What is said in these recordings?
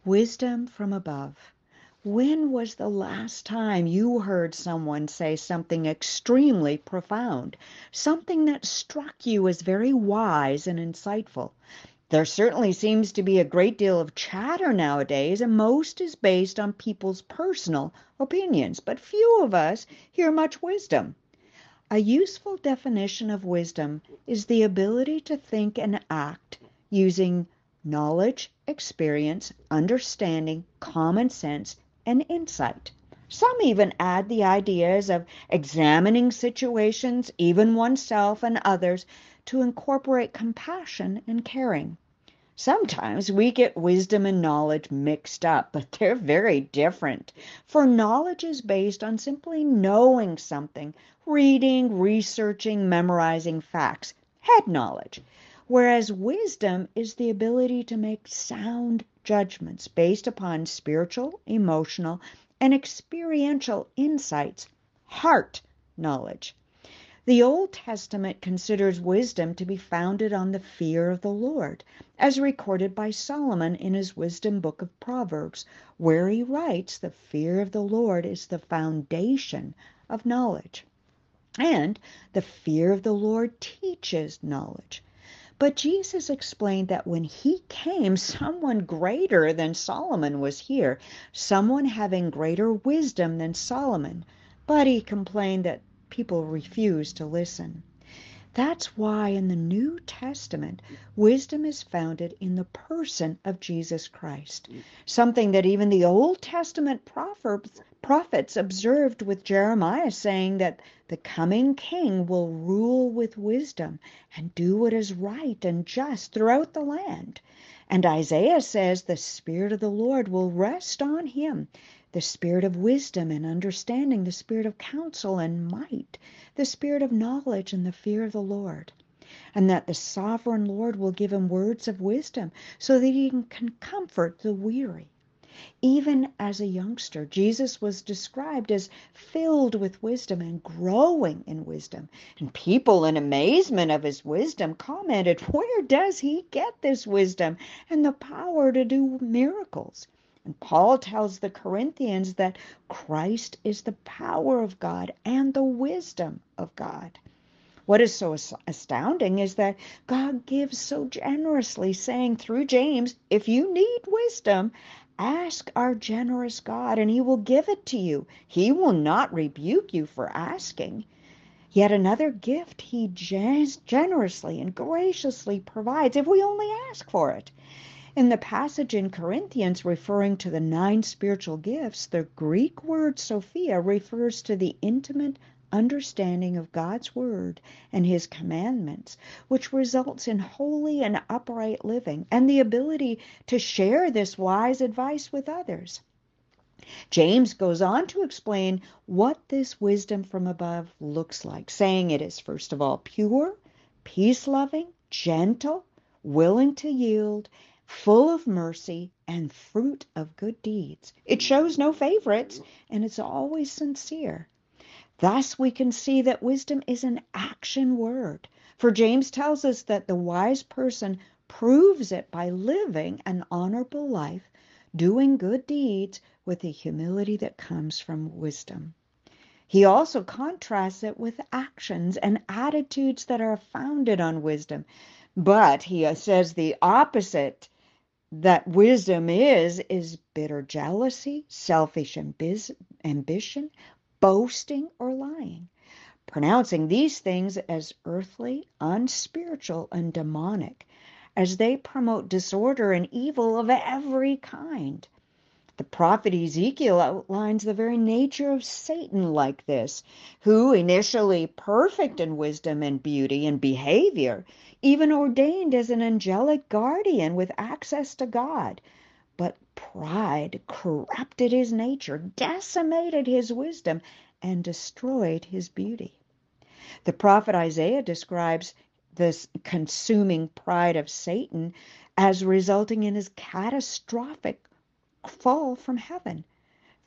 Wisdom from above. When was the last time you heard someone say something extremely profound, something that struck you as very wise and insightful? There certainly seems to be a great deal of chatter nowadays, and most is based on people's personal opinions, but few of us hear much wisdom. A useful definition of wisdom is the ability to think and act using knowledge, experience, understanding, common sense, and insight. Some even add the ideas of examining situations, even oneself and others, to incorporate compassion and caring. Sometimes we get wisdom and knowledge mixed up, but they're very different. For knowledge is based on simply knowing something, reading, researching, memorizing facts, head knowledge. Whereas wisdom is the ability to make sound judgments based upon spiritual, emotional, and experiential insights, heart knowledge. The Old Testament considers wisdom to be founded on the fear of the Lord, as recorded by Solomon in his wisdom book of Proverbs, where he writes, "The fear of the Lord is the foundation of knowledge." And the fear of the Lord teaches knowledge. But Jesus explained that when he came, someone greater than Solomon was here, someone having greater wisdom than Solomon. But he complained that people refused to listen. That's why in the New Testament, wisdom is founded in the person of Jesus Christ, something that even the Old Testament prophets observed with Jeremiah, saying that the coming king will rule with wisdom and do what is right and just throughout the land. And Isaiah says the Spirit of the Lord will rest on him, the spirit of wisdom and understanding, the spirit of counsel and might, the spirit of knowledge and the fear of the Lord. And that the sovereign Lord will give him words of wisdom so that he can comfort the weary. Even as a youngster, Jesus was described as filled with wisdom and growing in wisdom. And people, in amazement of his wisdom, commented, "Where does he get this wisdom and the power to do miracles?" And Paul tells the Corinthians that Christ is the power of God and the wisdom of God. What is so astounding is that God gives so generously, saying through James, "If you need wisdom, ask our generous God, and he will give it to you. He will not rebuke you for asking." Yet another gift he generously and graciously provides if we only ask for it. In the passage in Corinthians referring to the 9 spiritual gifts, the Greek word Sophia refers to the intimate understanding of God's word and his commandments, which results in holy and upright living and the ability to share this wise advice with others. James goes on to explain what this wisdom from above looks like, saying it is, first of all, pure, peace-loving, gentle, willing to yield, full of mercy, and fruit of good deeds. It shows no favorites, and it's always sincere. Thus we can see that wisdom is an action word. For James tells us that the wise person proves it by living an honorable life, doing good deeds with the humility that comes from wisdom. He also contrasts it with actions and attitudes that are founded on wisdom. But he says the opposite that wisdom is bitter jealousy, selfish ambition, boasting, or lying, pronouncing these things as earthly, unspiritual, and demonic, as they promote disorder and evil of every kind. The prophet Ezekiel outlines the very nature of Satan like this, who, initially perfect in wisdom and beauty and behavior, even ordained as an angelic guardian with access to God. But pride corrupted his nature, decimated his wisdom, and destroyed his beauty. The prophet Isaiah describes this consuming pride of Satan as resulting in his catastrophic fall from heaven.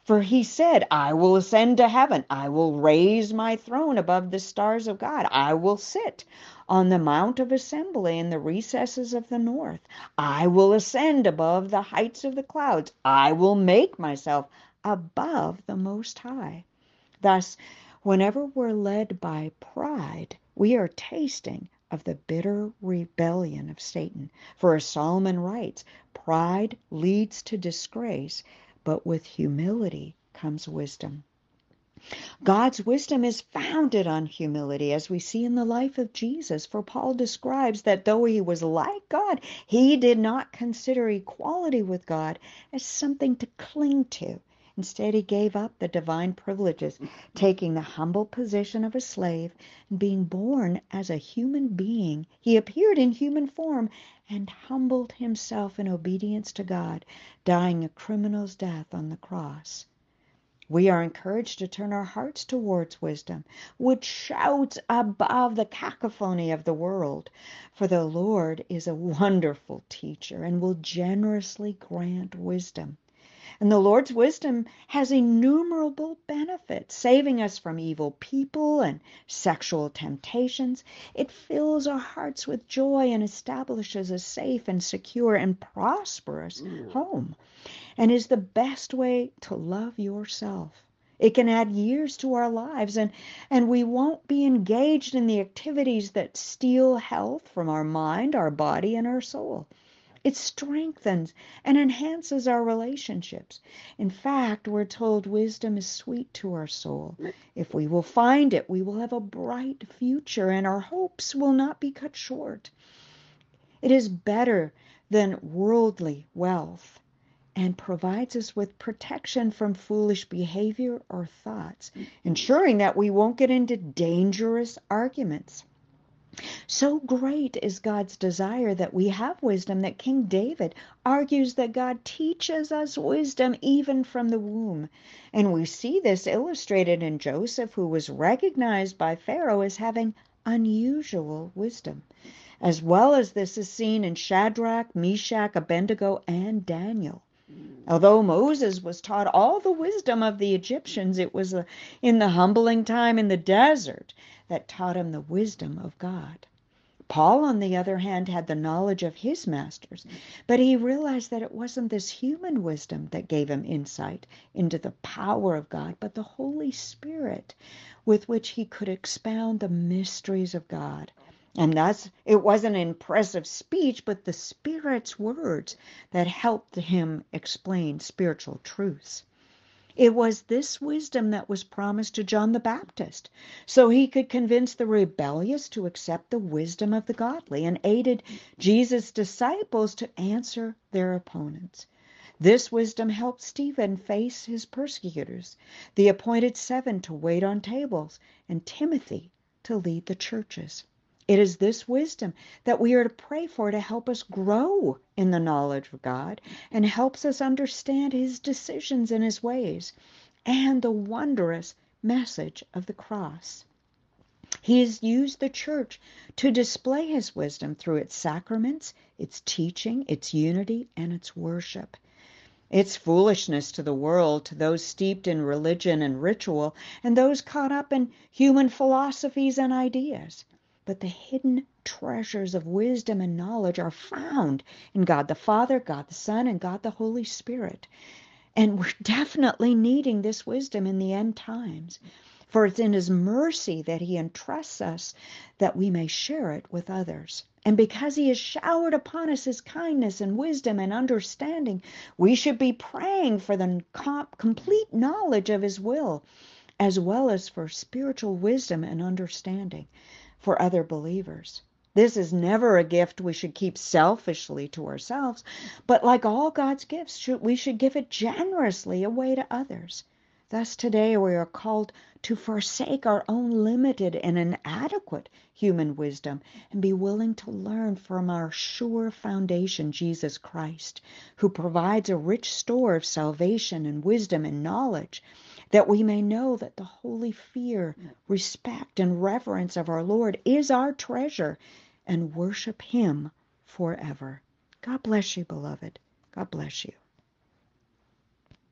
For he said, I will ascend to heaven. I will raise my throne above the stars of God. I will sit on the mount of assembly in the recesses of the north. I will ascend above the heights of the clouds. I will make myself above the Most High. Thus, whenever we're led by pride, we are tasting of the bitter rebellion of Satan. For as Solomon writes, pride leads to disgrace, but with humility comes wisdom. God's wisdom is founded on humility, as we see in the life of Jesus. For Paul describes that though he was like God, he did not consider equality with God as something to cling to. Instead, he gave up the divine privileges, taking the humble position of a slave and being born as a human being. He appeared in human form and humbled himself in obedience to God, dying a criminal's death on the cross. We are encouraged to turn our hearts towards wisdom, which shouts above the cacophony of the world. For the Lord is a wonderful teacher and will generously grant wisdom. And the Lord's wisdom has innumerable benefits, saving us from evil people and sexual temptations. It fills our hearts with joy and establishes a safe and secure and prosperous home, and is the best way to love yourself. It can add years to our lives, and we won't be engaged in the activities that steal health from our mind, our body, and our soul. It strengthens and enhances our relationships. In fact, we're told wisdom is sweet to our soul. If we will find it, we will have a bright future, and our hopes will not be cut short. It is better than worldly wealth and provides us with protection from foolish behavior or thoughts, ensuring that we won't get into dangerous arguments. So great is God's desire that we have wisdom that King David argues that God teaches us wisdom even from the womb. And we see this illustrated in Joseph, who was recognized by Pharaoh as having unusual wisdom. As well as this is seen in Shadrach, Meshach, Abednego, and Daniel. Although Moses was taught all the wisdom of the Egyptians, it was in the humbling time in the desert that taught him the wisdom of God. Paul, on the other hand, had the knowledge of his masters, but he realized that it wasn't this human wisdom that gave him insight into the power of God, but the Holy Spirit with which he could expound the mysteries of God. And thus, it wasn't impressive speech, but the Spirit's words that helped him explain spiritual truths. It was this wisdom that was promised to John the Baptist, so he could convince the rebellious to accept the wisdom of the godly, and aided Jesus' disciples to answer their opponents. This wisdom helped Stephen face his persecutors, the appointed 7 to wait on tables, and Timothy to lead the churches. It is this wisdom that we are to pray for to help us grow in the knowledge of God and helps us understand his decisions and his ways and the wondrous message of the cross. He has used the church to display his wisdom through its sacraments, its teaching, its unity, and its worship. It's foolishness to the world, to those steeped in religion and ritual, and those caught up in human philosophies and ideas. But the hidden treasures of wisdom and knowledge are found in God the Father, God the Son, and God the Holy Spirit. And we're definitely needing this wisdom in the end times. For it's in his mercy that he entrusts us that we may share it with others. And because he has showered upon us his kindness and wisdom and understanding, we should be praying for the complete knowledge of his will, as well as for spiritual wisdom and understanding for other believers. This is never a gift we should keep selfishly to ourselves, but like all God's gifts, we should give it generously away to others. Thus today we are called to forsake our own limited and inadequate human wisdom and be willing to learn from our sure foundation, Jesus Christ, who provides a rich store of salvation and wisdom and knowledge, that we may know that the holy fear, respect, and reverence of our Lord is our treasure, and worship him forever. God bless you, beloved. God bless you.